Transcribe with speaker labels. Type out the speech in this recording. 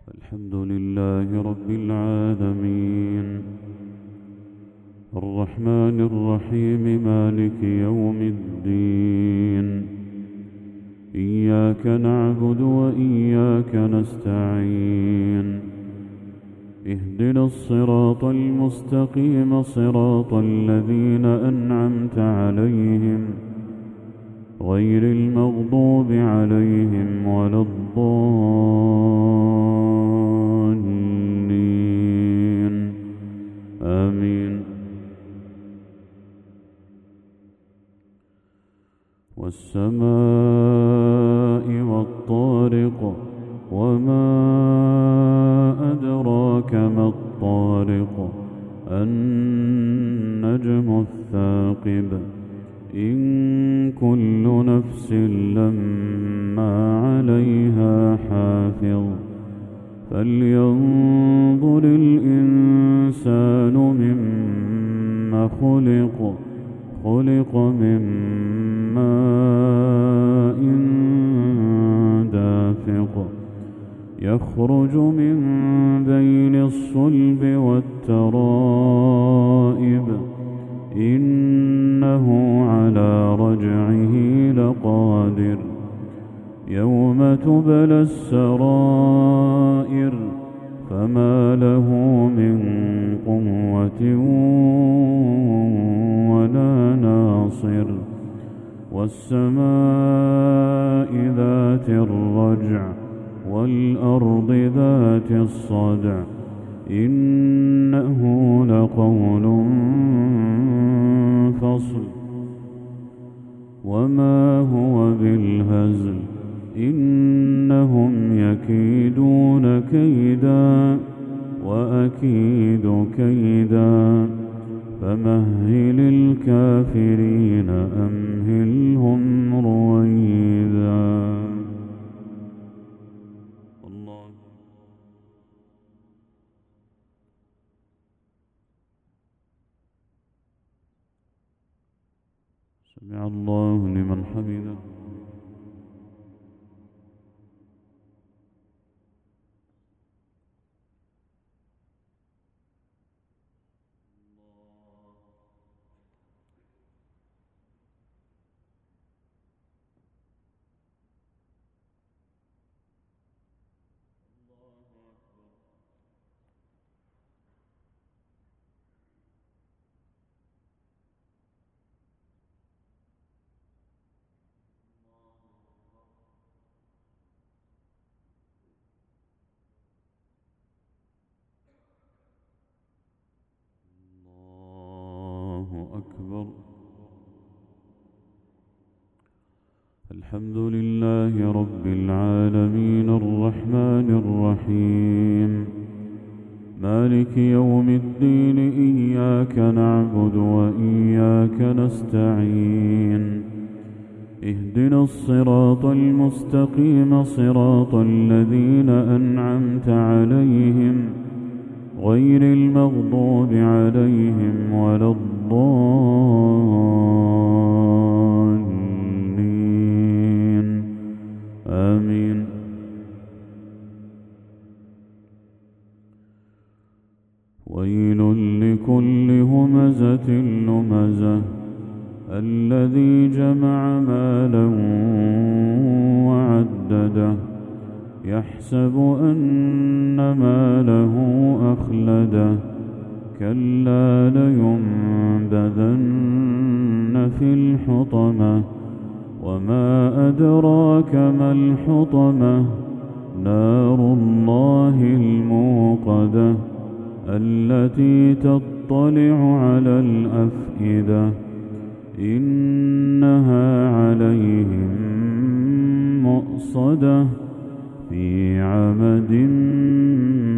Speaker 1: الحمد لله رب العالمين الرحمن الرحيم مالك يوم الدين. إياك نعبد وإياك نستعين. اهدنا الصراط المستقيم صراط الذين أنعمت عليهم غير المغضوب عليهم ولا الضالين آمين. والسماء والطارق وما أدراك ما الطارق النجم الثاقب إن كل نفس لما عليها حافظ فلينظر الإنسان مما خلق من ماء دافق يخرج من بين الصلب والترائب إنه على رجعه لقادر يوم تبلى السرائر فما له من قوة ولا ناصر. والسماء ذات الرجع والأرض ذات الصدع إنه لقول فصل وما هو بالهزل إنهم يكيدون كيدا وأكيد كيدا فمهل الكافرين أمهلهم رويدا. الله سمع الله لمن حمده. أكبر. الحمد لله رب العالمين الرحمن الرحيم مالك يوم الدين إياك نعبد وإياك نستعين. اهدنا الصراط المستقيم صراط الذين أنعمت عليهم غير المغضوب عليهم ولا الضالين آمين. ويل لكل همزة لمزة الذي جمع مالا وعدده يحسب أن ماله أخلده كلا لينبذن في الحطمة وما أدراك ما الحطمة نار الله الموقدة التي تطلع على الأفئدة إنها عليهم مؤصدة في عمد